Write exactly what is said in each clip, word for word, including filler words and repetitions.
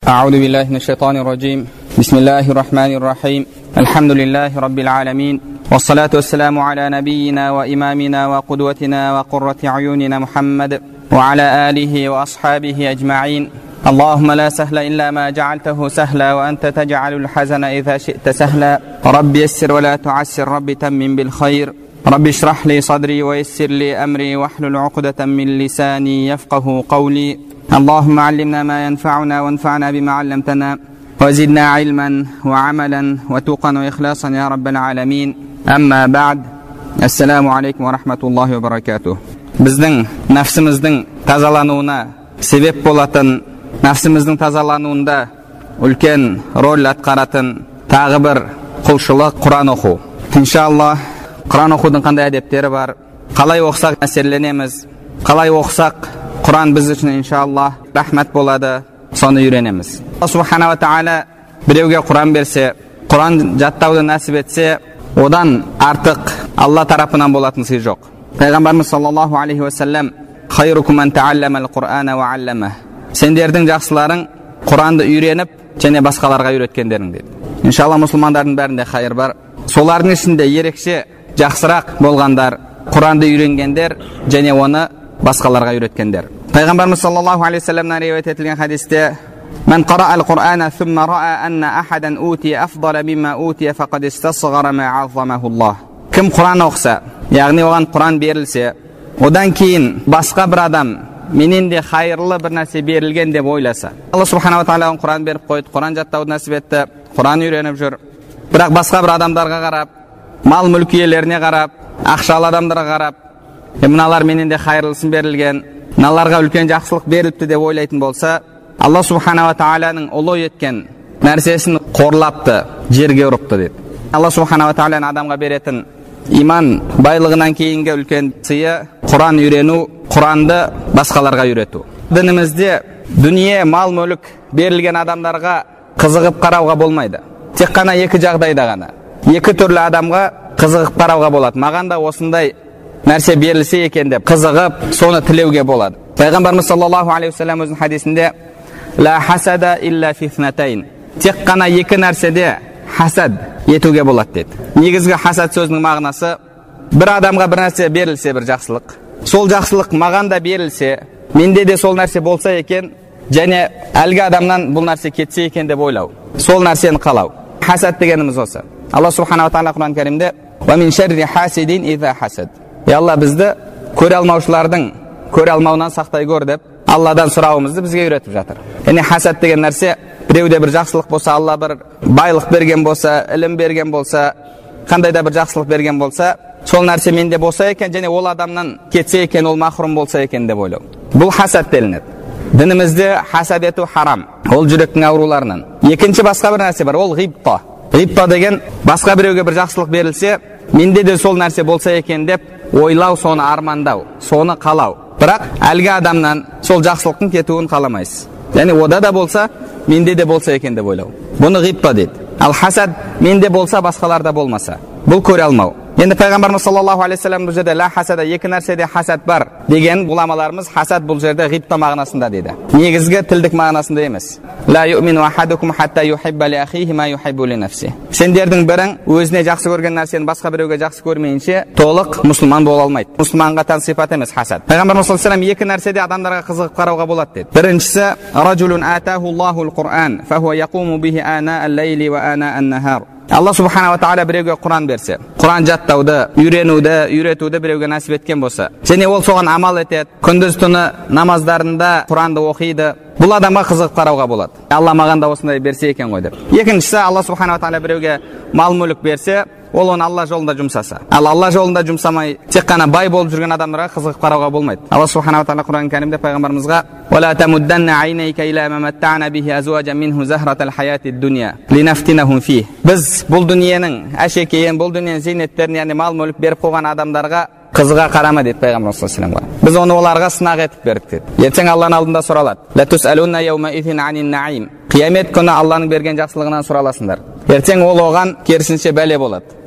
أعوذ بالله من الشيطان الرجيم. بسم الله الرحمن الرحيم. الحمد لله رب العالمين، والصلاة والسلام على نبينا وإمامنا وقدوتنا وقرة عيوننا محمد وعلى آله وأصحابه أجمعين. اللهم لا سهل إلا ما جعلته سهلا، وأنت تجعل الحزن إذا شئت سهلا. رب يسر ولا تعسر، رب تمم بالخير. رب اشرح لي صدري ويسر لي أمري واحلل عقدة من لساني يفقه قولي. اللهم علمنا ما ينفعنا وانفعنا بما علمتنا، وزدنا علما وعملا وتوقا وإخلاصا يا رب العالمين. أما بعد، السلام عليكم ورحمة الله وبركاته. Bizning nafsimizning tazalanuuna sebep bo'lатын, nafsimizning tazalanuunda ulkan rol atqarатын tag'i bir qulshilik Qur'on o'qu. Inshaalloh Qur'on o'quding qanday adabtari bor, qalay o'qsak asirlanamiz, qalay o'qsak Qur'on biz uchun inshaalloh rahmat bo'ladi, soni o'rganamiz. Alloh subhanahu va taolo birovga Qur'on bersa, Qur'on jattavni nasib etsa, odan ortiq Alloh tarafidan bo'lатын sey yo'q. Payg'ambarimiz sollallohu alayhi va sallam xayrukum man ta'allama al-Qur'ana va 'allama. Senderning yaxshilaring Qur'onni o'rganib, және boshqalarga o'rgatganlaring dedi. Inshaalloh musulmonlarning barinde xayr bor. Solarning içinde yerekçe yaxshiroq bo'lganlar Qur'onni o'rganganlar, және оны boshqalarga o'rgatganlar. Payg'ambarimiz sollallohu alayhi va sallamdan rivoyat etilgan hadisda "Man qara'a al-Qur'ana thumma ra'a anna ahadan utiya afdala mimma utiya faqad istasghara ma 'azzamahu Allah." Kim Qur'on o'qisa, ya'ni o'gan Qur'on berilsa, odan keyin boshqa bir odam meninde xayrli bir narsa berilgan deb o'ylasa, Alloh subhanahu va taolo Qur'on berib qo'ydi, Qur'on jattavni nasib etdi, Qur'on o'rganib yur. Biroq boshqa bir odamlarga qarab, mal mulk egalariga qarab, aqshal odamlarga qarab, "Bunalar meninde xayrlisin berilgan, nalarga ulkan yaxshilik berilibdi" deb o'ylaytin bo'lsa, Alloh subhanahu va taolaning ulug' etgan narsasini qo'rlabdi, yerga uribdi dedi. Alloh subhanahu va taolaning odamga berетін iman boyligidan keyingi ulkan siya Qur'on o'rganu, Qur'onni boshqalarga o'rgatu. Dinimizda dunyo, mal mulk berilgan odamlarga qiziqib qarauga bo'lmaydi. Tek qana iki жағдайда gana, iki turli odamga qiziqib qarauga bo'ladi. Maganda osындай narsa berilsa ekan deb qiziqib, soni tileuga bo'ladi. Payg'ambarimiz sollallohu alayhi va sallam o'zining hadisida "La hasada illa fi ithnatayn." Tek qana iki narsada hasad yetuga bo'ladi dedi. Negizgi hasad so'zining ma'nosi, bir odamga bir narsa berilsa, bir yaxshilik, sol yaxshilik maganda berilsa, mende de sol narsa bo'lsa ekan, және algi odamdan bu narsa ketsa ekan deb o'ylау, sol narsani qalау. Hasad deganimiz olsa, Alloh subhanahu va taolo Qur'on Karimda "Va min sharri hasidin iza hasad." Ey Alloh, bizni ko'ra olmovchilarning ko'ra olmaudan saqlay ko'r deb Allohdan so'ravimizni bizga o'rgatib жатыр. Ya'ni hasad degan narsa, birovda bir yaxshilik bo'lsa, Alloh bir boylik bergan bo'lsa, ilm bergan bo'lsa, qandayda bir yaxshilik bergan bo'lsa, sol narsa mende bo'lsa ekan, және ol odamdan ketsa ekan, ol mahrum bo'lsa ekan deb o'ylау. Bu hasad delinadi. Dinimizda hasad etu haram. Ol yurakning aurularidan. Ikkinchi boshqa bir narsa bor, ol g'ibta. G'ibta degan boshqa birovga bir yaxshilik berilsa, mende de sol narsa bo'lsa ekan deb o'ylау, soni armandau, soni qalау. Biroq algi odamdan sol yaxshilikning ketuini qalamaysiz. Ya'ni oda da bo'lsa, mende de bo'lsa ekan deb o'ylау. Buni g'ibta deydi. Al hasad mende bo'lsa, boshqalarda bo'lmasa. Bu ko'ra olmau. Endi Payg'ambarimiz sollallohu alayhi va sallam bu yerda la hasada, iki narsada hasad bor degan ulamalarimiz hasad bu yerda g'ibta ma'nosida dedi. Negizgi tildik ma'nosida emas. La yu'minu ahadukum hatta yuhibba li akhihi ma yuhibbu li nafsihi. Senderning biring o'zine yaxshi ko'rgan narsani boshqa birovga yaxshi ko'rmayincha to'liq musulmon bo'la olmaydi. Musulmonga tan sifat emas hasad. Payg'ambarimiz sollallohu alayhi va sallam iki narsada odamlarga qiziqib qarauga bo'ladi dedi. Birinchisi, rajulun atahu Allohul Qur'an fa huwa yaqumu bihi ana al-layli va ana an-nahar. Alloh subhanahu va taolo birovga Qur'on bersa, Qur'on jattavda, o'rganuvda, o'rgatuvda birovga nasib etgan bo'lsa, және ol so'g'an amal etadi, kunduz tuni namozlarida Qur'onni o'qiydi, bu odamga qiziqib qarauga bo'ladi. Alloh maganda o'sындай bersa ekan qo'y deb. Ikkinchisi, Alloh subhanahu va taolo birovga mal mulk bersa, ol uni Alloh yo'lida jumsasa. Al Alloh yo'lida jumsamay, tek qana boy bo'lib yurgan odamlarga qiziqib qarauga bo'lmaydi. Alloh subhanahu va taolo Qur'on Karimda payg'ambarimizga "Va la tamuddanna aynayka ila ma matta'na bihi azwajan minhu zahratal hayatid dunya linaftinahum fihi." Biz bu dunyoning ashekeyin, bu dunyoning ziynatlarini, ya'ni mal mulk berib qo'ygan odamlarga qiziqa qarama dedi Payg'ambar sollallohu alayhi vasallam. Biz uni ularga sinaq etib berdik dedi. Ertaga Allohning oldida so'raladi. La tusaluna yawma idhin anin na'im. Qiyomat kuni Allohning bergan yaxshiligidan so'ralasizlar. Ertaga ol olgan kersincha bale bo'ladi.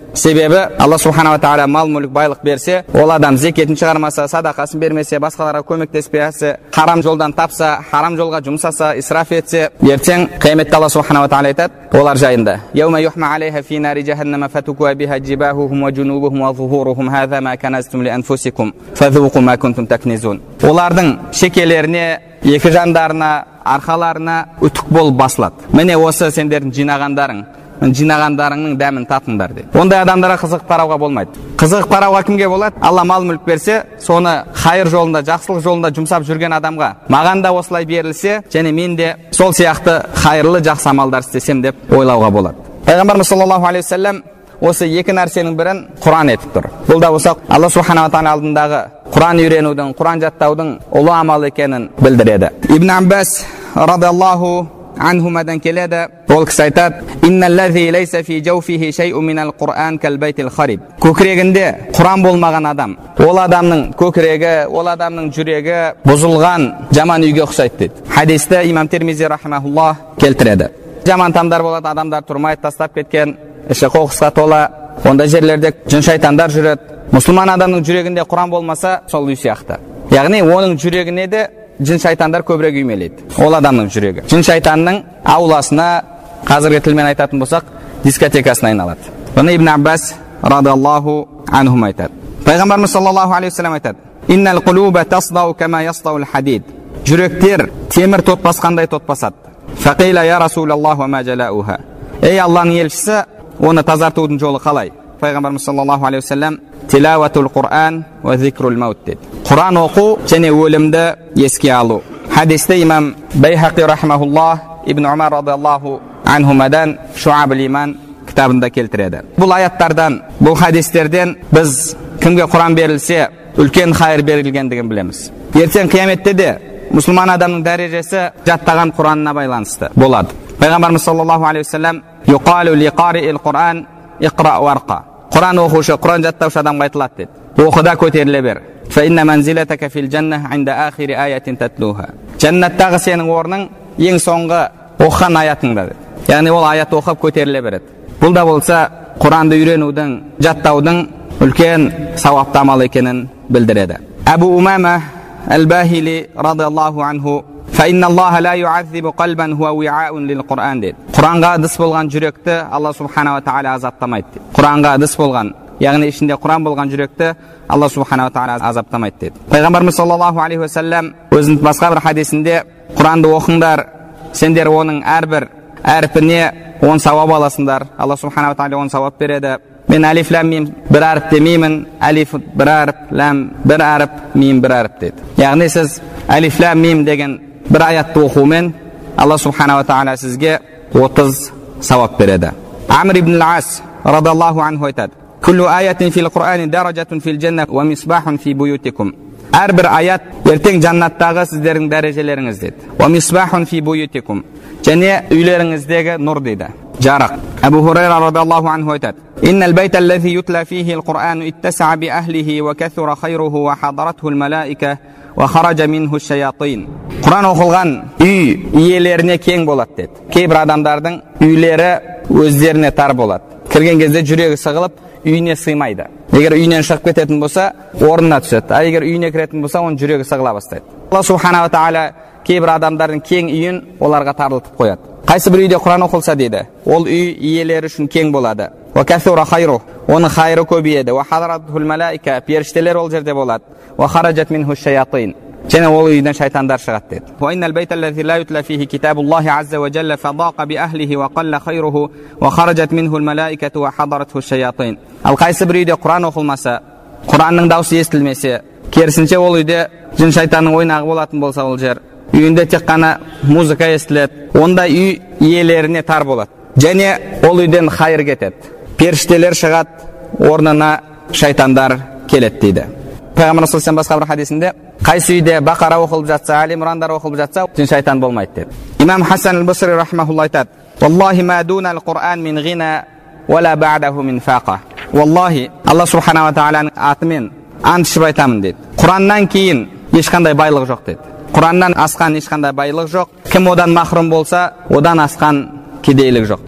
Себебі Алла субханала тағала мал мүлік байлық берсе, ол адам зекетін шығармаса, садақасын бермесе, басқаларға көмектеспесе, харам жолдан тапса, харам жолға жұмсаса, исраф етсе, ертең қияметте Алла субханала тағала айтады олар жайында: "Яума юхма алейха фи нари джаханнама фатукуа биха джибахухум ва джунубухум ва зухурухум хаза ма каназтум ли анфусикум фазуқу ма кунтум такнизун." Олардың шекелеріне, екі жандарына, арқаларына үтік болып басылады. Міне осы сендердің жинағандарың, жинағандарыңның дәмін татыңдар дейді. Ондай адамдарға қызық қарауға болмайды. Қызық қарауға кімге болады? Алла мал мүлік берсе, соны хайыр жолында, жақсылық жолында жұмсап жүрген адамға. Маған да осылай берілсе, және мен де сол сияқты хайырлы жақсы амалдар істесем деп ойлауға болады. Пайғамбарымыз саллаллаху алейхи ва саллям осы екі нәрсенің бірін Құран етіп тұр. Бұл да осы Алла субханала тағала алдындағы Құран үйренудің, Құран жаттаудың ұлы амал екенін білдіреді. Ибн Аббас радиаллаху анхумадан келеді, ол кісі айтады: "Инналлази лейса фи жауфихи шай'ун минал Құран кал байтил хариб." Көкірегінде Құран болмаған адам, ол адамның көкірегі, ол адамның жүрегі бұзылған жаман үйге ұқсайды дейді. Хадисті имам Тирмизи рахимахуллах келтіреді. Жаман тамдар болады, адамдар тұрмайды, тастап кеткен, іші қоқысқа тола, онда жерлерде жын шайтандар жүреді. Мұсылман адамның жүрегінде Құран болмаса, сол үй сияқты. Яғни оның жүрегіне де жын шайтандар көбірек үймелейді. Ол адамның жүрегі жын шайтанның ауласына, қазіргі тілмен айтатын болсақ, дискотекасына айналады. Бұны Ибн Аббас радиаллаху анхум айтады. Пайғамбарымыз саллаллаху алейхи ва саллям айтады: "Иннал қулуба тасдау кама ясдау хадид." Жүректер темір тот басқандай тот басады. Фақила я Расулаллах ва ма жалауха. Ей Алланың елшісі, оны тазартудың жолы қалай? Пайғамбарымыз саллаллаху алейхи ва саллям: "Тилаватул Құран ва зикрул маут." дейді. Құран оқу және өлімді еске алу. Хадисте имам Байхақи рахимахуллах Ибн Умар радиаллаху анхумадан Шуабул иман кітабында келтіреді. Бұл аяттардан, бұл хадистерден біз кімге Құран берілсе, үлкен хайыр берілгендігін білеміз. Ертең қияметте де мұсылман адамның дәрежесі жаттаған Құранына байланысты болады. Пайғамбарымыз саллаллаху алейхи ва саллям: "Юқалу лиқариил Құран иқра варқа." Құран оқушы, Құран жаттаушы адамға айтылады дейді: "Оқыда көтеріле бер. Фа инна манзилатака фил джанна инда ахири аятин татлуха." Жәннаттағы сенің орның ең соңғы оқыған аятыңда дейді. Яғни ол аят оқып көтеріле береді. Бұл да болса Құранды үйренудің, жаттаудың үлкен сауапты амал екенін білдіреді. Абу Умама Ал-Бахили радиаллаху анху: "Фа инна Аллаха ла ю'аззибу қалбан хуа уи'аун лил Құран." дейді. Құранға ыдыс болған жүректі Алла субханала тағала азаптамайды дейді. Құранға ыдыс болған, яғни ішінде Құран болған жүректі Алла субханала тағала азаптамайды дейді. Пайғамбарымыз саллаллаху алейхи ва саллям өзінің басқа бір хадисінде: "Құранды оқыңдар, сендер оның әрбір әрпіне он сауап аласыңдар. Алла субханала тағала он сауап береді. Мен алиф лам мим бір әріп демеймін, алиф бір әріп, лам бір әріп, мим бір әріп" дейді. Яғни сіз алиф лам мим деген бір аятты оқумен Алла субханала тағала сізге отыз сауап береді. Амр ибн ал-Ас радиаллаху анху айтады: "Күллу аятин фил Құрани даражатун фил джанна ва мисбахун фи буютикум." Әрбір аят ертең жаннаттағы сіздердің дәрежелеріңіз дейді. Ва мисбахун фи буютикум. Және үйлеріңіздегі нұр дейді, жарық. Абу Хурайра радиаллаху анху айтады: "Иннал байта аллази ютла фихи ал-Құран иттаса'a би ахлихи ва каthura khayruhu ва хadarathu al-малаика ва хараджа минху аш-шаятин." Құран оқылған үй иелеріне кең болады дейді. Кейбір адамдардың үйлері өздеріне тар болады. Кірген кезде жүрегі сығылып, үйіне сыймайды. Егер үйінен шығып кететін болса, орнына түседі. А егер үйіне кіретін болса, оның жүрегі сығыла бастайды. Алла субханала тағала кейбір адамдардың кең үйін оларға тарлытып қояды. Қайсы бір үйде Құран оқылса дейді, ол үй иелері үшін кең болады. Ва каthura khayruhu, оның хайры көбейеді. Ва hadarathu al-malaika, періштелер ол жерде болады. Ва харajat minhu ash-shayatin, және ол үйден шайтандар шығады дейді. Ва иннал байта аллази ла ютла фихи китабуллахи азза ва джалла фадаqa би ахлихи ва қалла khayruhu ва харajat minhu al-malaikatu ва hadarathu ash-shayatin. Ал қайсы бір үйде Құран оқылмаса, Құранның дауысы естілмесе, керісінше ол үйде жын шайтанның ойнағы болатын болса, ол жер үйінде тек қана музыка естіледі, онда үй иелеріне тар болады. Және ол үйден хайыр кетеді. Періштелер шығады, орнына шайтандар келеді дейді. Пайғамбар саллаллаху басқа бір хадисінде: "Қайсы үйде Бақара оқылып жатса, Али Имрандар оқылып жатса, жын шайтан болмайды" деді. Имам Хасан ал-Басри рахмахуллах айтады: "Валлахи ма дуна ал-Құран мин ғина ва ла ба'даху мин фақа." Валлахи, Алла субханала тағаланың атымен ант ішіп айтамын дейді, Құраннан кейін ешқандай байлық жоқ дейді. Құраннан асқан ешқандай байлық жоқ. Кім одан махрұм болса, одан асқан кедейлік жоқ дейді.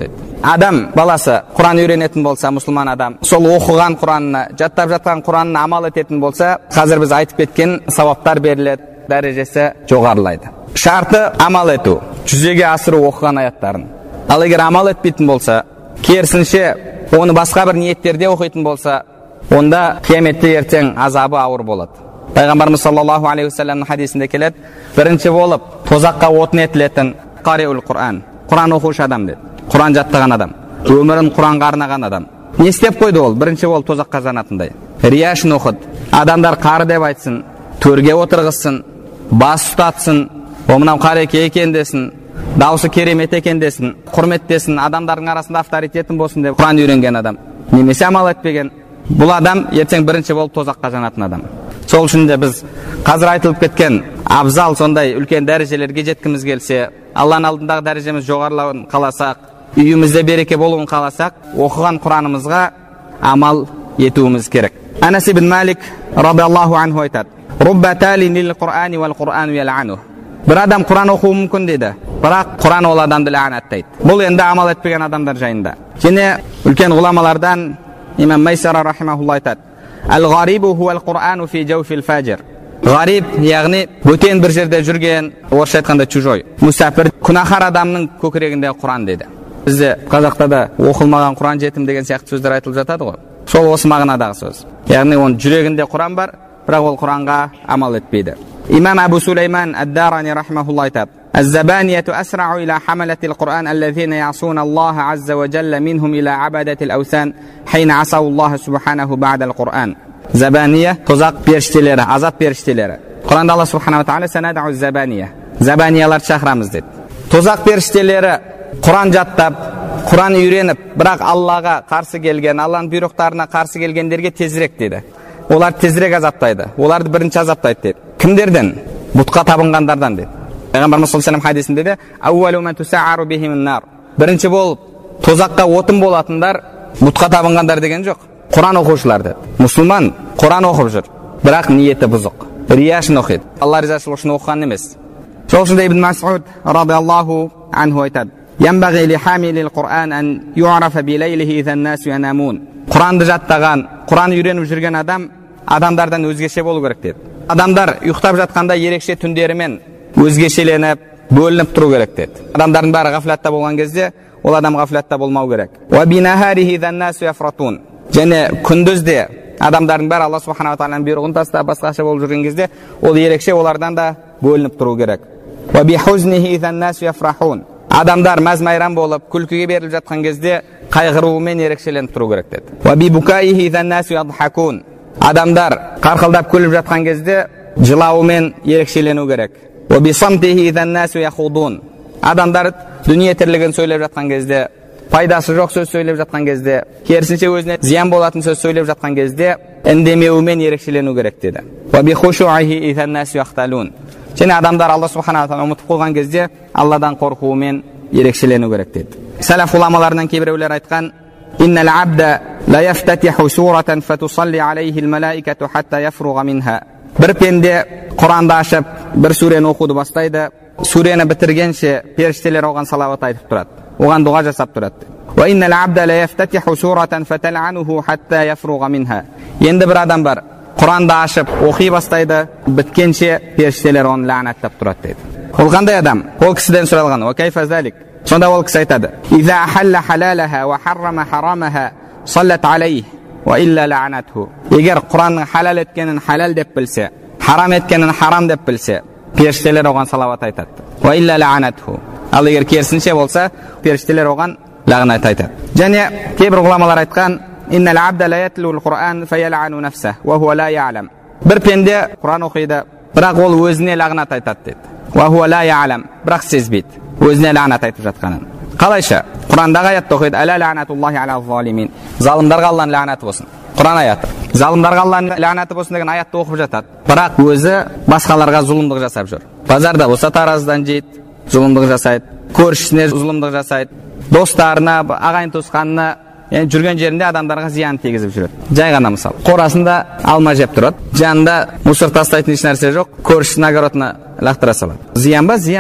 адам баласы Құран үйренетін болса, мұсылман адам, сол оқыған Құранына, жаттап жатқан Құранына амал ететін болса, қазір біз айтып кеткен сауаптар беріледі, дәрежесі жоғарылайды. Шарты амал ету, жүзеге асыру оқыған аяттарын. Ал егер амал етпейтін болса, керісінше оны басқа бір ниеттерде оқитын болса, онда қияметте ертең азабы ауыр болады. Пайғамбарымыз саллаллаху алейхи уассаламның хадисінде келеді, бірінші болып тозаққа отын етілетін қариул Құран, Құран оқушы адам деді. Құран жаттаған адам, өмірін Құранға арнаған адам. Не істеп қойды ол? Бірінші болып тозаққа жанатындай. Рия үшін оқыды. Адамдар қары деп айтсын, төрге отырғызсын, бас ұстатсын, о мынау қареке екен десін, даусы керемет екен десін, құрметтесін, адамдардың арасында авторитетін болсын деп Құран үйренген адам. Немесе амал етпеген. Бұл адам ертең бірінші болып тозаққа жанатын адам. Сол үшін де біз қазір айтылып кеткен абзал сондай үлкен дәрежелерге жеткіміз келсе, Алланың алдындағы дәрежеміз жоғарылауын қаласақ, үйімізде береке болуын қаласақ, оқыған Құранымызға амал етуіміз керек. Анас ибн Малик радиаллаху анху айтады: "Рубба талин лил Qur'ани вал Qur'ану ял'ану." Бір адам Құран оқуы мүмкін дейді, бірақ Құран ол адамды ләғнаттайды. Бұл енді амал етпеген адамдар жайында. Және үлкен ғұламалардан имам Майсара рахимахулла айтады: "Ал-ғарибу хуал Qur'ану фи жауфил фаджир." Ғариб, яғни бөтен бір жерде жүрген, орысша айтқанда чужой, мұсафир, күнәһар адамның көкірегінде Құран дейді. Бізде қазақта да оқылмаған Құран жетім деген сияқты сөздер айтылып жатады ғой. Сол осы мағынадағы сөз. Яғни оның жүрегінде Құран бар, бірақ ол Құранға амал етпейді. Имам Абу Сулейман ад-Дарани рахимахулла айтады: "Az-zabaniyatu asra'u ila hamalati al-Qur'an alladhina ya'suna Allah 'azza wa jalla minhum ila 'abadati al-awthan hayna 'asaw Allah subhanahu ba'da al-Qur'an." Забания, тозақ періштелері, азап періштелері. Құранда Алла субханала тағала санадау забания, забанияларды шақырамыз деді. Тозақ періштелері Құран жаттап, Құран үйреніп, бірақ Аллаға қарсы келген, Алланың бұйрықтарына қарсы келгендерге тезірек деді. Олар тезірек азаптайды, оларды бірінші азаптайды деді. Кімдерден? Бұтқа табынғандардан деді. Пайғамбарымыз саллаллаху алейхи ва саллям хадисінде "Аувалу ман туса'ару бихимун нар." Бірінші болып тозаққа отын болатындар бұтқа табынғандар деген жоқ. Құран оқушылар деді. Мұсылман Құран оқып жүр, бірақ ниеті бұзық. Рия үшін оқиды. Алла ризашылығы үшін оқыған емес. Сол үшін Ибн Мас'уд радиаллаху анху айтады: "Янбағи ли хамилил Qur'ан ан ю'рафа билейлихи изан насу янамун." Құранды жаттаған, Құран үйреніп жүрген адам адамдардан өзгеше болу керек деді. Адамдар ұйықтап жатқанда ерекше түндерімен өзгешеленіп, бөлініп тұру керек деді. Адамдардың бәрі ғафлатта болған кезде, ол адам ғафлатта болмау керек. "Ва бинахарихи изан насу яфратун." Және күндізде адамдардың бәрі Алла субханала тағаланың бұйрығын тастап басқаша болып жүрген кезде, ол ерекше олардан да бөлініп тұру керек. "Ва бихузнихи изан насу яфрахун." Адамдар мәз-майрам болып, күлкіге беріліп жатқан кезде қайғыруымен ерекшеленіп тұру керек деді. "Ва бибукаихи изан насу ядхакун." Адамдар қарқылдап күліп жатқан кезде жылауымен ерекшелену керек. "Ва бисамтихи изан насу яхудун." Адамдар дүние тірлігін сөйлеп жатқан кезде, пайдасы жоқ сөз сөйлеп жатқан кезде, керісінше өзіне зиян болатын сөз сөйлеп жатқан кезде үндемеуімен ерекшелену керек деді. "Ва бихушуихи изан насу яхталун." Және адамдар Алла субханала тағала ұмытып қойған кезде Алладан қорқуымен ерекшелену керек деді. Салаф ғұламаларынан кейбіреулер айтқан: "Иннал абда ла яфтатиху сурatan фатусалли алейхи ал-малаикату хатта яфруга минха." Бір пенде Құранды ашып, бір сүрені оқуды бастайды, сүрені бітіргенше періштелер оған салауат айтып тұрады, оған дұға жасап тұрады. "Ва иннал абда ла яфтатиху сурatan фатал'ануху хатта яфруга минха." Енді бір адам бар, Құранды ашып оқи бастайды, біткенше періштелер оны лағнаттап тұрады дейді. Ол қандай адам? Ол кісіден сұралған: "Ва кайфа залик?" Сонда ол кісі айтады: "Иза ахалла халалаха ва харрама харамаха саллат алейхи ва илля лa'натху." Егер Құранның халал еткенін халал деп білсе, харам еткенін харам деп білсе, періштелер оған салават айтады. "Ва илля лa'натху." Ал егер керісінше болса, періштелер оған лағнат айтады. Және кейбір ғұламалар айтқан: "Иннал абда ла ятлу ал-Qur'ан фаял'ану нафсаху ва хуа ла я'лам." Бір пенде Құран оқиды, бірақ ол өзіне лағнат айтады дейді. "Ва хуа ла я'лам." Бірақ сезбейді өзіне лағнат айтып жатқанын. Қалайша? Құрандағы аятты оқиды: "Ала лa'натуллахи ала залимин." Залымдарға Алланың лағнаты болсын. Құран аяты. Залымдарға Алланың лағнаты болсын деген аятты оқып жатады. Бірақ өзі басқаларға зұлымдық жасап жүр. Базарда болса тараздан жейді, зұлымдық жасайды. Көршісіне зұлымдық жасайды. Достарына, ағайын туысқанына, яғни жүрген жерінде адамдарға зиян тигізіп жүреді. Жай ғана мысал. Қорасында алма жеп тұрады, жанында мусор тастайтын еш нәрсе жоқ, көршісінің огородына лақтыра салады. Зиян ба? Зиян.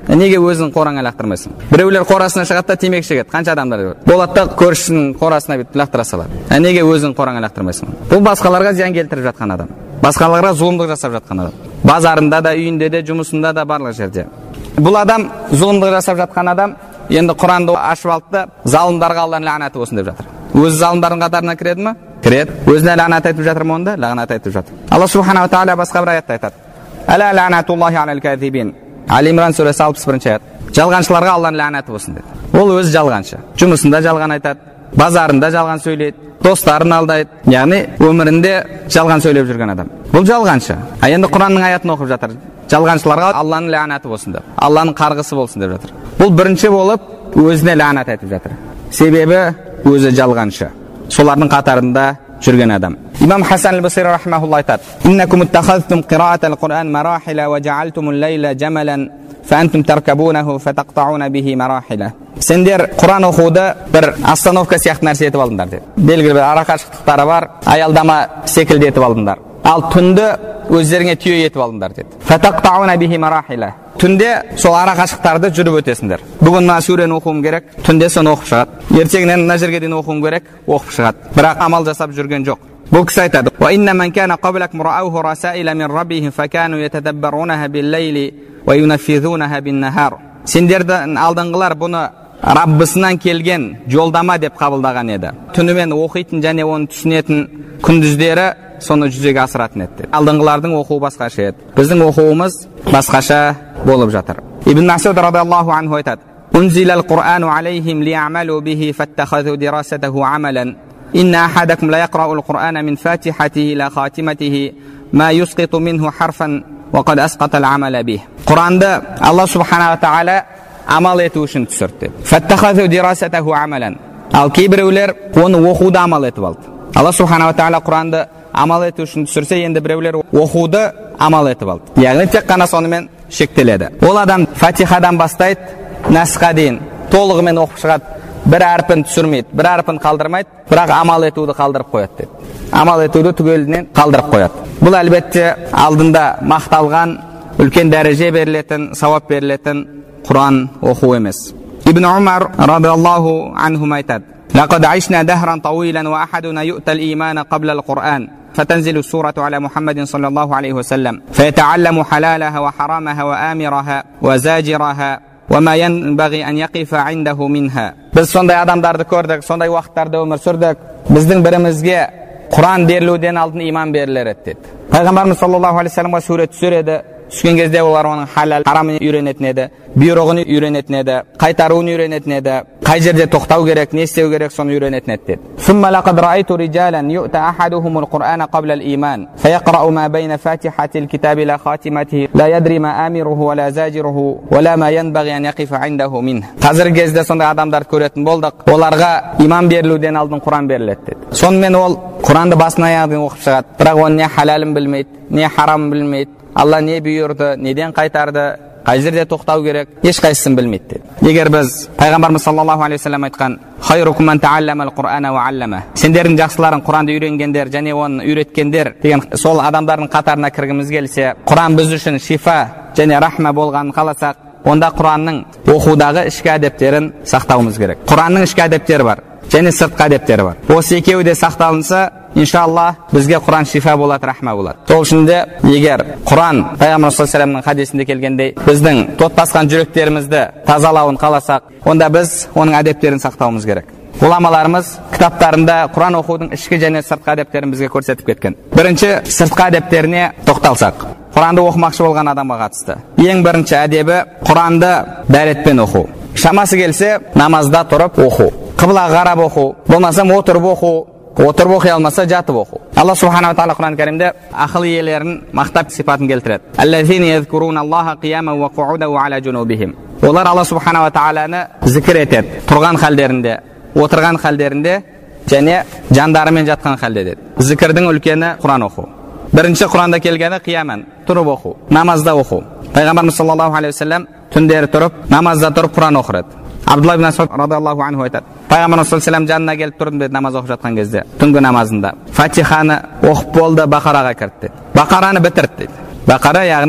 Неге өзің қораңа лақтырмайсың? Біреулер қорасына шығады да темекі шегеді. Қанша адамдар болады да көршісінің қорасына бүйтіп лақтыра салады. Неге өзің қораңа лақтырмайсың? Бұл басқаларға зиян келтіріп жатқан адам. Басқаларға зұлымдық жасап жатқан адам. Базарында да, үйінде де, жұмысында да, барлық жерде. Бұл адам зұлымдық жасап жатқан адам енді Құранды ашып алды да залымдарға Алланың лағнаты болсын деп жатыр. Өзі залымдардың қатарына кіреді ме? Кіреді. Өзіне лағнат айтып жатыр ма онда? Лағнат айтып жатыр. Алла субханала тағала басқа бір аятта айтады. Әла лағнатуллахи алал казибин. Али Имран сүресі алпыс бірінші аят. Жалғаншыларға Алланың лағнаты болсын деді. Ол өзі жалғаншы. Жұмысында жалған айтады, базарында жалған сөйлейді, достарын алдайды. Яғни өмірінде жалған сөйлеп жүрген адам. Бұл жалғаншы. А енді Құранның аятын оқып жатыр. Жалғаншыларға Алланың лағнаты болсын деп, Алланың қарғысы болсын деп жатыр. Бұл бірінші болып өзіне лағнат айтып жатыр. Себебі өзі жалғаншы. Солардың қатарында жүрген адам. Имам Хасан аль-Басри рахмахуллах айтады: "Иннакум иттахазтум қираатал Құран марахила ва жаалтумул лейла жамалан фаантум таркабунаху фатақтауна бихи марахила." Сендер Құран оқуды бір остановка сияқты нәрсе етіп алдыңдар деді. Белгілі бір арақашықтықтары бар, аялдама секілді етіп алдыңдар. Ал түнді өздеріңе түйе етіп алдыңдар деді. Фатақтауна бихи марахила. Түнде сол арақашықтарды жүріп өтесіңдер. Бүгін мына сүрені оқуым керек, түнде соны оқып шығады. Ертеңнен мына жерге дейін оқуым керек, оқып шығады. Бірақ амал жасап жүрген жоқ. Бұл кісі айтады: "Ва инна ман кана qablak mura'uhu rasaila min rabbihim fakanu yatadabbarunaha bil-layli wa yunaffizunaha bin-nahar." Сендердің алдыңғылар бұны Раббысынан келген жолдама деп қабылдаған еді. Түнімен оқитын және оны түсінетін, күндіздері соны жүзеге асыратын еді. Алдыңғылардың оқуы басқаша еді. Біздің оқуымыз басқаша болып жатыр. Ибн Мас'уд радиаллаху анху айтады: "Унзилал Құр'ану алейхим ли'амалу бихи фаттахазу дирасатаху амалан. Инна ахадакум ла яқрa'ул Құр'ана мин фатихатихи ила хатиматихи ма юсқиту минху харфан ва қад асқатал амала бих." Құранды Алла субханала тағала амал ету үшін түсірді. Фаттахазу дирасатаху амалан. Ал кейбіреулер оны оқуды амал етіп алды. Алла субханала тағала Құранды амал ету үшін түсірсе, енді біреулер оқуды амал етіп алды. Яғни тек қана сонымен шектеледі. Ол адам Фатихадан бастайды, Насқа дейін толығымен оқып шығады. Бір әрпін түсірмейді, бір әрпін қалдырмайды, бірақ амал етуді қалдырып қояды деді. Амал етуді түгелінен қалдырып қояды. Бұл әлбетте алдында мақталған, үлкен дәреже берілетін, сауап берілетін Құран оқу емес. Ибн Умар радиаллаху анху айтады: "Лақад айшна дахран тауилан ва ахадуна ю'тал имана қабла ал-Құран. فتنزل السورة على محمد صلى الله عليه وسلم فيتعلم حلالها وحرامها وآمرها وزاجرها وما ينبغي أن يقف عنده منها." Biz sonday adamдарды көрдік, сондай уақыттарда өмір сүрдік. Біздің бірімізге Құран берілуден алдын иман берілер еді. Пайғамбарымыз саллаллаху алейхи вассаламға суре түсер еді. Түскен кезде олар оның халал, харамын үйренетін еді, бұйрығын үйренетін еді, қайтаруын үйренетін еді, қай жерде тоқтау керек, не істеу керек, соны үйренетін еді. ثم لقد رأيت رجالا يؤتى أحدهم القرآن قبل الإيمان فيقرأ ما بين فاتحة الكتاب إلى خاتمته لا يدري ما آمره ولا زاجره ولا ما ينبغي أن يقف عنده منه. Қазіргі кезде сондай адамдарды көретін болдық. Оларға иман берілуден алдын Құран беріледі деді. Сонымен ол Құранды басынан аяғына оқып шығады, бірақ оның не халалын білмейді, не харамын білмейді. Алла не бұйырды, неден қайтарды, қай жерде тоқтау керек, ешқайсысын білмейді деді. Егер біз Пайғамбарымыз саллаллаху алейхи вассалам айтқан: "Хайрукум ман таалламал Құр'ана ва аллама." Сендердің жақсыларың Құранды үйренгендер және оны үйреткендер деген сол адамдардың қатарына кіргіміз келсе, Құран біз үшін шифа және рахма болғанын қаласақ, онда Құранның оқудағы ішкі әдептерін сақтауымыз керек. Құранның ішкі әдептері бар және сыртқы әдептері бар. Осы екеуі де сақталынса, иншалла бізге Құран шифа болады, рахма болады. Сол үшін де егер Құран Пайғамбар саллаллаху алейхи вассаламның хадисінде келгендей біздің тот басқан жүректерімізді тазалауын қаласақ, онда біз оның әдептерін сақтауымыз керек. Ғұламаларымыз кітаптарында Құран оқудың ішкі және сыртқы әдептерін бізге көрсетіп кеткен. Бірінші сыртқы әдептеріне тоқталсақ, Құранды оқымақшы болған адамға қатысты. Ең бірінші әдебі Құранды дәретпен оқу. Шамасы келсе, намазда тұрып оқу, қыблаға қарап оқу, болмаса отырып оқу, отырып оқи алмаса жатып оқу. Алла субханала тағала Құран кәрімде ақыл иелерін мақтап сипатын келтіреді. Аллазина язкуруналлаха қияман ва қууда ва ала джунубихим. Олар Алла субханала тағаланы зікір етеді, тұрған халдерінде, отырған халдерінде және жандарымен жатқан халде деді. Зікірдің үлкені Құран оқу. Бірінші Құранда келгені қияман, тұрып оқу, намазда оқу. Пайғамбарымыз саллаллаху алейхи вассалам түндері тұрып, намазда тұрып Құран оқырды. Абдулла ибн Мас'уд радиаллаху анху айтады: Пайғамбарымыз саллаллаху алейхи вассалам жанына келіп тұрдым деді, намаз оқып жатқан кезде, түнгі намазында. Фатиханы оқып болды, Бақараға кірді деді. Бақараны бітірді деді. Бақара яғни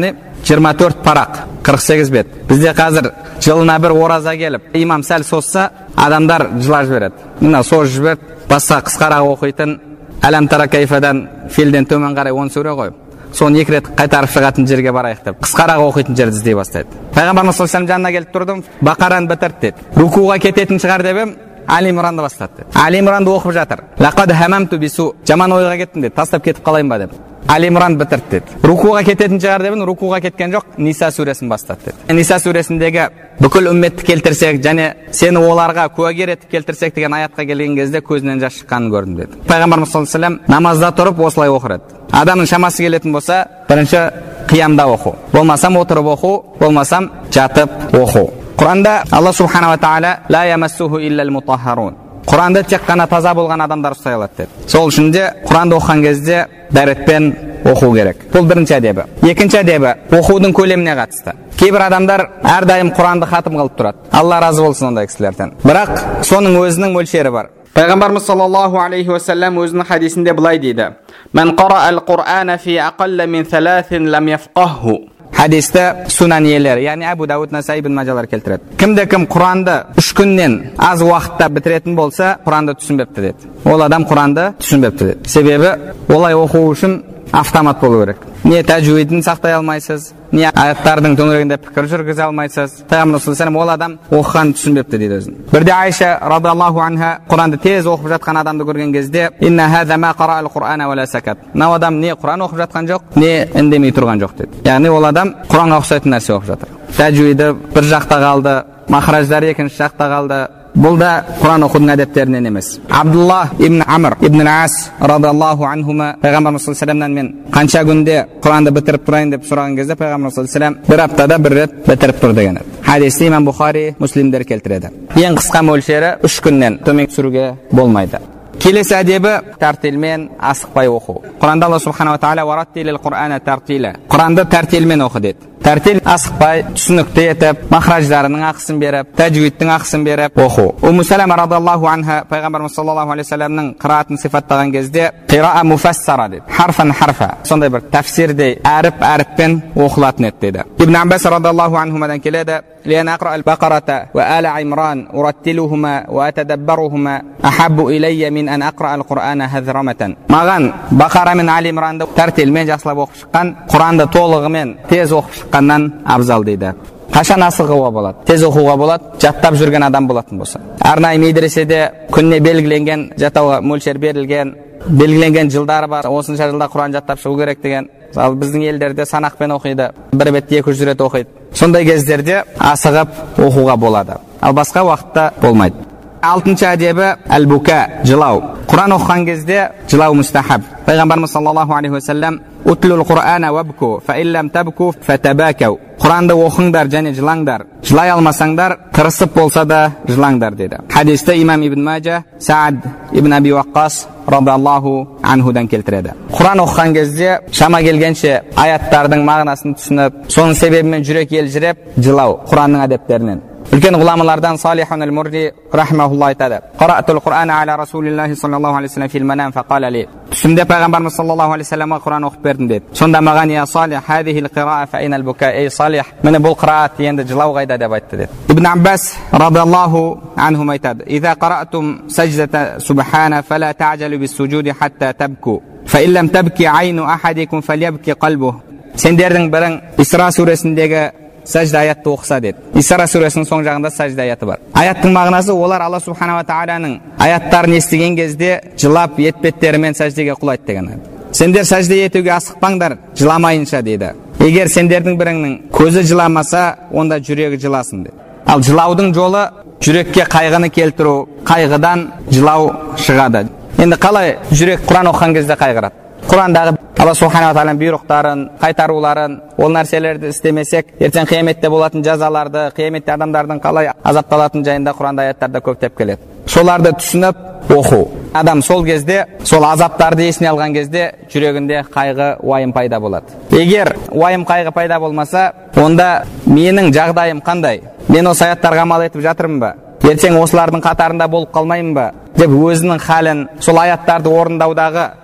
жиырма төрт парақ, қырық сегіз бет. Бізде қазір жылына бір ораза келіп, имам сәл созса, адамдар жылап жібереді. Мына созып жіберіп, басқа қысқарақ оқитын Әлем тара кайфадан филден төмен қарай он сүре қойып, соны екі рет қайтарып шығатын жерге барайық деп, қысқарақ оқитын жерді іздей бастайды. Пайғамбарымыз саллаллаху алейхи ва саллям жанына келіп тұрдым, Бақараны бітірді деді. Рукуға кететін шығар деп ем, Али Имранды бастады. Али Имранды оқып жатыр. Лақад хамамту бису, жаман ойға кеттім деді, тастап кетіп қалайын ба деп. Али Имран бітірді деді. Рукуға кететін шығар деп ем, рукуға кеткен жоқ, Ниса сүресін бастады деді. Ниса сүресіндегі бүкіл үмметті келтірсек және сені оларға куәгер етіп келтірсек деген аятқа келген кезде көзінен жас шыққанын көрдім деді. Пайғамбарымыз саллаллаху алейхи ва саллям намазда тұрып осылай оқырады. Адамның шамасы келетін болса, бірінші қиямда оқу, болмасам отырып оқу, болмасам жатып оқу. Құранда Алла субхана ва тағала ла ямассуху иллал мутаххарун, Құранды тек қана таза болған адамдар ұстай алады деді. Сол үшін де Құранды оқыған кезде дәретпен оқу керек. Бұл бірінші әдебі. Екінші әдебі оқудың көлеміне қатысты. Кейбір адамдар әрдайым Құранды хатым қылып тұрады. Алла разы болсын ондай кісілерден. Бірақ соның өзінің мөлшері бар. Пайғамбарымыз саллаллаху алейхи ва саллям өзінің хадисінде былай дейді: "Мен қараал Құр'ана фи ақалла мин саласин лам яфқаху." Хадисті Сунан иелері, яғни Абу Дауд, Насаи, Ибн Мажалар келтіреді. Кімде кім Құранды үш күннен аз уақытта бітіретін болса, Құранды түсінбепті деді. Ол адам Құранды түсінбепті деді. Себебі олай оқу үшін автомат болу керек. Не тәжуидін сақтай алмайсыз, не аяттардың төңірегінде пікір жүргізе алмайсыз. Пайғамбар саллаллаху алейхи ва саллям ол адам оқығанды түсінбепті дейді өзін. Бірде Айша радиаллаху анха Құранды тез оқып жатқан адамды көрген кезде, "Инна хаза ма қараал Құр'ана ва ла сакат." Мына адам не Құран оқып жатқан жоқ, не үндемей тұрған жоқ деді. Яғни ол адам Құранға ұқсайтын нәрсе оқып жатыр. Тәжуиді бір жақта қалды, махраждары екінші жақта қалды. Бұл да Құран оқудың әдептерінен емес. Абдулла ибн Амр ибн Ас радиаллаху анхума Пайғамбарымыз саллаллаху алейхи ва саллямнан мен қанша күнде Құранды бітіріп тұрайын деп сұраған кезде Пайғамбарымыз саллаллаху алейхи ва саллям бір аптада бір рет бітіріп тұр деген. Хадисті имам Бухари, Муслимдер келтіреді. Ең қысқа мөлшері үш күннен төмен түсіруге болмайды. Келесі әдебі тәртилмен асықпай оқу. Құранда Алла субхана ва тағала вараттилил Құр'ана тартила, Құранды тәртилмен оқы деді. Тәртил асықпай, түсінікті етіп, махраждарының ақысын беріп, тәжвидтің ақысын беріп оқу. Умму Салама радиаллаху анха Пайғамбарымыз саллаллаху алейхи ва саллямның қираатын сипаттаған кезде қираа муфассара деді. Харфан харфа, сондай бір тәфсирдей әріп әріппен оқылатын еді деді. Ибн Аббас радиаллаху анхумадан келеді: "Лиан aqra al-Baqarata wa ala Imran urattiluhuma wa atadabbaruhuma ahabbu ilayya min an aqra al-Qur'ana hadramatan." Маған Бақара мен Али Имранды тәртилмен жақсылап оқып шыққан, Құранды толығымен тез оқып шыққаннан абзал дейді. Қашан асығуға болады? Тез оқуға болады, жаттап жүрген адам болатын болса. Арнайы медреседе күніне белгіленген жаттауға мөлшер берілген, белгіленген жылдары бар. Осынша жылда Құран жаттап шығу керек деген. Ал біздің елдерде санақпен оқиды, бір бетте екі жүз рет оқиды. Сондай кездерде асығып оқуға болады. Ал басқа уақытта болмайды. Алтыншы әдебі әл-бука, жылау. Құран оқыған кезде жылау мустахаб. Пайғамбарымыз саллаллаху алейхи ва саллям утлул Құр'ана вабку фа иллам табку фатабакау. Құранды оқыңдар және жылаңдар. Жылай алмасаңдар, тырысып болса да жылаңдар деді. Хадисті имам Ибн Маджа, Саад ибн Аби Ваққас радиаллаху анхудан келтіреді. Құран оқыған кезде шама келгенше аяттардың мағынасын түсініп, соның себебімен жүрек елжіреп жылау Құранның әдептерінен. Үлкен ғұламалардан Салихун ал-Мурри рахмахуллах айтады: "Қараатул Құр'ана аля Расулиллахи саллаллаху алейхи ва саллям фил манам фақала ли." Түсімде Пайғамбарымыз саллаллаху алейхи ва саллямға Құран оқып бердім деді. Сонда маған: "Я Салих, хадихил қираа фа айнал бука." Ей Салих, міне бұл қираат, енді жылау қайда деп айтты деді. Ибн Аббас радиаллаху анхум айтады: "Иза қараатум саждата субхана фала та'жалу бис-суджуди хатта табку. Фа иллам табки айну ахадикум фалябки қалбу." Сендердің бірің Исра сүресіндегі сәжда аятты оқыса деді. Исра сүресінің соң жағында сәжда аяты бар. Аяттың мағынасы олар Алла субхана ва тағаланың аяттарын естіген кезде жылап етпеттерімен сәждеге құлайды деген. Сендер сәжде етуге асықпаңдар, жыламайынша дейді. Егер сендердің біріңнің көзі жыламаса, онда жүрегі жыласын деді. Ал жылаудың жолы жүрекке қайғыны келтіру, қайғыдан жылау шығады. Енді қалай жүрек Құран оқыған кезде қайғырады? Құрандағы Алла субхана ва тағаланың бұйрықтарын, қайтаруларын, ол нәрселерді істемесек, ертең қияметте болатын жазаларды, қияметте адамдардың қалай азапталатын жайында Құранда аяттарда көптеп келеді. Соларды түсініп оқу. Адам сол кезде, сол азаптарды есіне алған кезде жүрегінде қайғы, уайым пайда болады. Егер уайым қайғы пайда болмаса, онда менің жағдайым қандай? Мен осы аяттарға амал етіп жатырмын ба? Ертең осылардың қатарында болып қалмаймын ба? Деп өзінің халін, сол аяттарды орындаудағы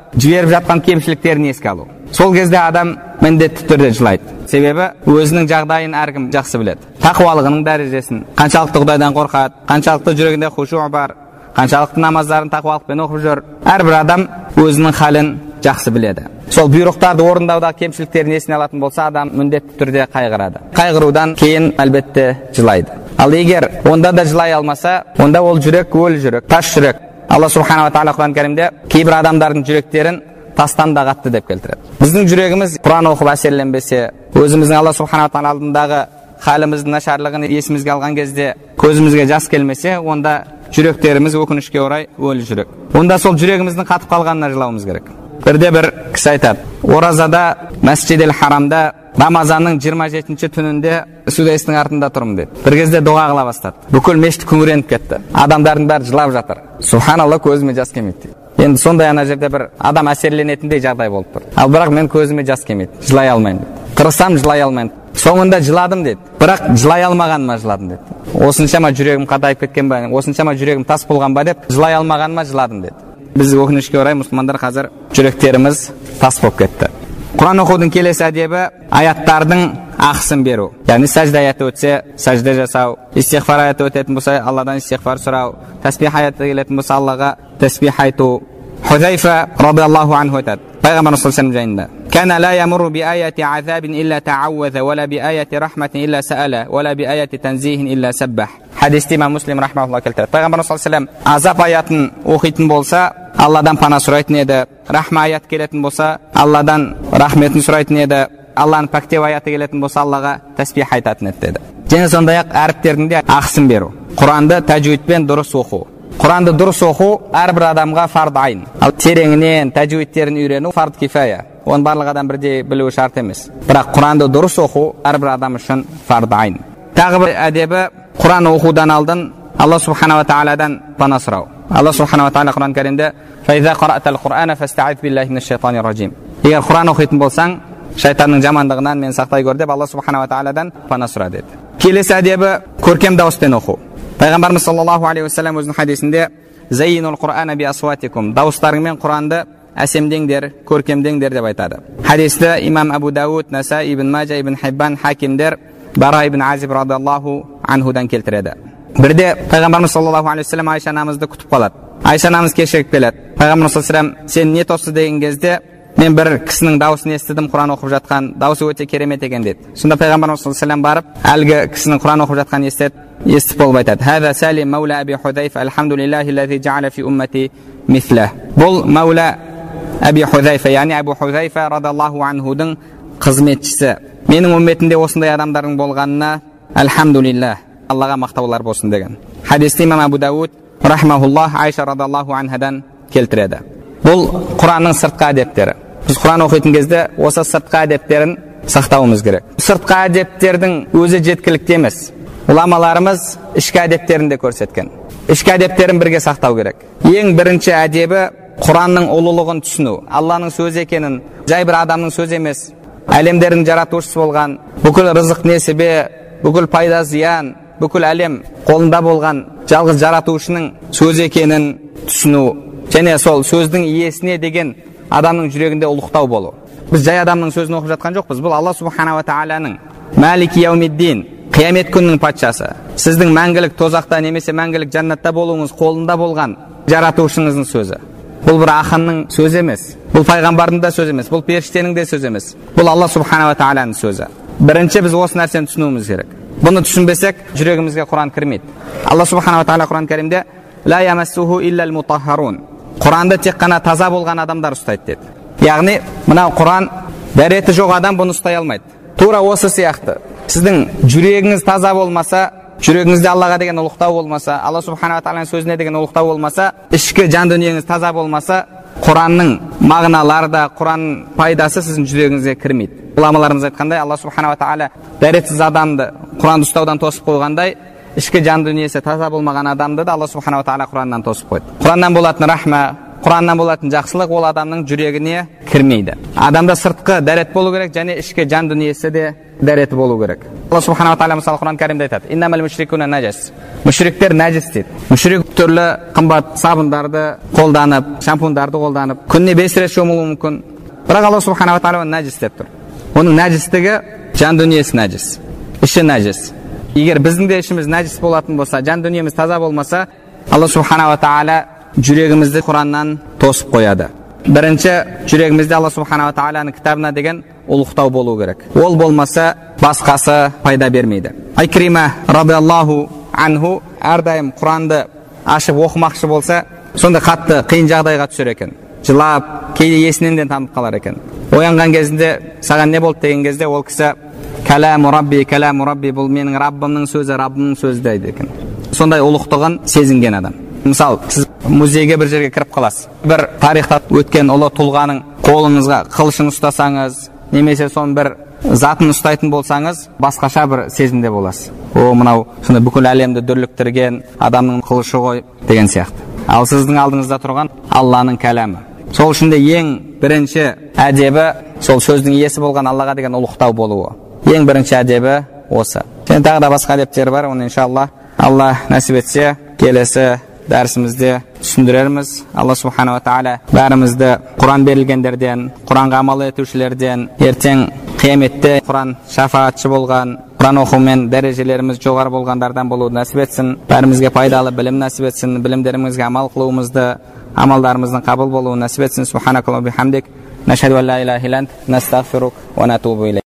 жіберіп жатқан кемшіліктерін еске алу. Сол кезде адам міндетті түрде жылайды. Себебі өзінің жағдайын әркім жақсы біледі. Тақуалығының дәрежесін, қаншалықты Құдайдан қорқады, қаншалықты жүрегінде хушуъ бар, қаншалықты намаздарын тақуалықпен оқып жүр. Әрбір адам өзінің халін жақсы біледі. Сол бұйрықтарды орындауда кемшіліктерін есіне алатын болса, адам міндетті түрде қайғырады. Қайғырудан кейін әлбетте жылайды. Ал егер онда да жылай алмаса, онда ол жүрек өлі жүрек, тас жүрек. Алла субхана ва тағала Құран кәрімде кейбір адамдардың жүректерін тастан да қатты деп келтіреді. Біздің жүрегіміз Құран оқып әсерленбесе, өзіміздің Алла субхана ва тағала алдындағы халіміздің нашарлығын есімізге алған кезде көзімізге жас келмесе, онда жүректеріміз өкінішке орай өлі жүрек. Онда сол жүрегіміздің қатып қалғанына жылауымыз керек. Бірде бір кісі айтады, оразада Мәсжидил Харамда Рамазанның жиырма жетінші түнінде Судайстың артында тұрмын деді. Бір кезде дұға қыла бастады. Бүкіл мешіт күңіреніп кетті. Адамдардың бәрі жылап жатыр. Субханалла, көзіме жас келмейді дейді. Енді сондай ана жерде бір адам әсерленетіндей жағдай болып тұр. Ал бірақ мен көзіме жас келмейді, жылай алмаймын деді. Тырысам, жылай алмаймын. Соңында жыладым деді. Бірақ жылай алмағаныма жыладым деді. Осыншама жүрегім қатайып кеткен ба, осыншама жүрегім тас болған ба деп, жылай алмағаныма жыладым деді. Біз өкінішке орай мұсылмандар қазір жүректеріміз тас болып кетті. Құран оқудың келесі әдебі аяттардың ақысын беру. Яғни сәжде аяты өтсе, сәжде жасау, истиғфар аяты өтетін болса, Алладан истиғфар сұрау, тәсбих аяты келетін болса, Аллаға тәсбих айту. Хузайфа радиаллаху анху айтады, Пайғамбар саллаллаху алейхи ва саллям жайында: "Кана ла ямурру би аяти азабин илля таауаза, ва ла би аяти рахматин илля саала, ва ла би аяти танзихин илля саббах." Хадисте имам Муслим рахмауллах келтіреді. Пайғамбар саллаллаху алейхи ва саллям азап аятын оқитын болса, Алладан пана сұрайтын еді. Рахма аят келетін болса, Алладан рахметін сұрайтын еді. Алланың пәктеу аяты келетін болса, Аллаға тәсбих айтатын еді деді. Және сондай-ақ әріптердің де ақысын беру. Құранды тәжвидпен дұрыс оқу. Құранды дұрыс оқу әрбір адамға фард айн. Ал тереңінен тәжвидтерін үйрену фард кифая. Оны барлық адам бірдей білуі шарт емес. Бірақ Құранды дұрыс оқу әрбір адам үшін фард айн. Тағы бір әдебі Құран оқудан алдын Алла субхана ва тағаладан пана сұрау. Алла субхана ва тағала Құран кәрімде: "Фаиза қараътал Құр'ана фастаиз биллахи минаш шайтанир ражим." Егер Құран оқитын болсаң, шайтанның жамандығынан мен сақтай көр деп Алла субхана ва тағаладан пана сұра деді. Келесі әдебі көркем дауыспен оқу. Пайғамбарымыз саллаллаху алейхи ва саллям өзінің хадисінде: "Зайинул Құр'ана би асватикум." Дауыстарыңмен Құранды әсемдеңдер, көркемдеңдер деп айтады. Хадисте имам Абу Дауд, Насаи, Ибн Маджа, Ибн Хиббан, Хакимдер Бара ибн Азиб радиаллаху анхудан келтіреді. Бірде Пайғамбарымыз саллаллаху алейхи ва саллям Айша анамызды күтіп қалады. Айша анамыз кешігіп келеді. Пайғамбарымыз саллаллаху алейхи ва саллям: "Сен не тосы?" деген кезде, "Мен бір кісінің дауысын естідім, Құран оқып жатқан, дауысы өте керемет екен" деді. Сонда Пайғамбарымыз саллаллаху алейхи ва саллям барып, әлгі кісінің Құран оқып жатқанын естіп, естіп болып айтады: "Хаза Салим маула Аби Хузайфа, алхамдулиллахи лази джа'ала фи уммати мислах." Бұл маула Аби Хузайфа, яғни Абу Хузайфа радиаллаху анхудың қызметшісі. Менің умметімде осындай адамдардың болғанына алхамдулиллах, Аллаға мақтаулар болсын деген. Хадисте имам Абу Дауд рахмахуллах Айша радиаллаху анхадан келтіреді. Бұл Құранның сыртқы әдептері. Біз Құран оқитын кезде осы сыртқы әдептерін сақтауымыз керек. Сыртқы әдептердің өзі жеткілікті емес. Уламаларымыз ішкі әдептерін де көрсеткен. Ішкі әдептерін бірге сақтау керек. Ең бірінші әдебі Құранның ұлылығын түсіну. Алланың сөзі екенін, жай бір адамның сөзі емес, әлемдердің жаратушысы болған, бүкіл рызық несібе, бүкіл пайда зиян, бүкіл әлем қолында болған жалғыз жаратушының сөзі екенін түсіну. Және сол сөздің иесіне деген адамның жүрегінде ұлықтау болу. Біз жай адамның сөзін оқып жатқан жоқпыз. Бұл Алла субхана ва тағаланың Малики яумиддин, қиямет күнінің патшасы, сіздің мәңгілік тозақта немесе мәңгілік жәннатта болуыңыз қолында болған жаратушыңыздың сөзі. Бұл бір ақынның сөзі емес, бұл пайғамбардың да сөзі емес, бұл періштенің де сөзі емес. Бұл Алла субхана ва тағаланың сөзі. Бірінші біз осы нәрсені түсінуіміз керек. Бұны түсінбесек, жүрегімізге Құран кірмейді. Алла субхана ва тағала Құран кәрімде: "Ла ямассуху иллал мутаххарун." Құранды тек қана таза болған адамдар ұстайды деді. Яғни мынау Құран дәреті жоқ адам бұны ұстай алмайды. Тура осы сияқты. Сіздің жүрегіңіз таза болмаса, жүрегіңізде Аллаға деген ұлықтау болмаса, Алла субхана ва тағаланың сөзіне деген ұлықтау болмаса, ішкі жан дүниеңіз таза болмаса, Құранның мағыналары да, Құранның пайдасы сіздің жүрегіңізге кірмейді. Ғұламаларымыз айтқандай, Алла субхана ва тағала дәретсіз адамды Құранды ұстаудан тосып қойғандай, ішкі жан дүниесі таза болмаған адамды да Алла субхана ва тағала Құраннан тосып қойды. Құраннан болатын рахма, Құраннан болатын жақсылық ол адамның жүрегіне кірмейді. Адамда сыртқы дәрет болу керек, және ішкі жан дүниесі де дәреті болу керек. Алла субханала тағала мысалы Құран кәрімде айтады: "Иннамал мушрикуна наджас". Мушриктер нәжіс дейді. Мушрик түрлі қымбат сабындарды қолданып, шампундарды қолданып, күніне бес рет шомылуы мүмкін. Бірақ Алла субханала тағала оны нәжіс деп тұр. Оның нәжістігі жан дүниесі нәжіс, іші нәжіс. Егер біздің де ішіміз нәжіс болатын болса, жан дүниеміз таза болмаса, Алла субханала тағала жүрегімізді Құраннан тосып қояды. Бірінші, жүрегімізде Алла субханала тағаланың кітабына деген ұлықтау болу керек. Ол болмаса, басқасы пайда бермейді. Айкрима радиаллаху анху әрдайым Құранды ашып оқымақшы болса, сонда қатты қиын жағдайға түсер екен. Жылап, кейде есінен де танып қалар екен. Оянған кезінде саған не болды деген кезде ол кісі кәләму рабби, кәләму рабби, бұл менің Раббымның сөзі, Раббымның сөзі дейді екен. Сондай ұлықтығын сезінген адам. Мысалы, сіз музейге бір жерге кіріп қаласыз. Бір тарихта өткен ұлы тұлғаның қолыңызға қылышын ұстасаңыз, немесе соның бір затын ұстайтын болсаңыз, басқаша бір сезімде боласыз. О, мынау сонда бүкіл әлемді дүрліктірген адамның қылышы ғой деген сияқты. Ал сіздің алдыңызда тұрған Алланың кәләмі. Сол үшін де ең бірінші әдебі сол сөздің иесі болған Аллаға деген ұлықтау болуы. Ең бірінші әдебі осы. Және тағы да басқа әдептер бар, оны иншалла Алла нәсіп етсе келесі дәрісімізде түсіндірерміз. Алла субханала тағала бәрімізді Құран берілгендерден, Құранға амал етушілерден, ертең қияметте Құран шафаатшы болған, Құран оқумен дәрежелеріміз жоғары болғандардан болуды нәсіп етсін. Бәрімізге пайдалы білім нәсіп етсін. Білімдерімізге амал қылуымызды, амалдарымыздың қабыл болуын нәсіп етсін. Субханакаллаху бихамдик, нашһаду ан ла илаха илля ант, настағфирук ва натубу илейк.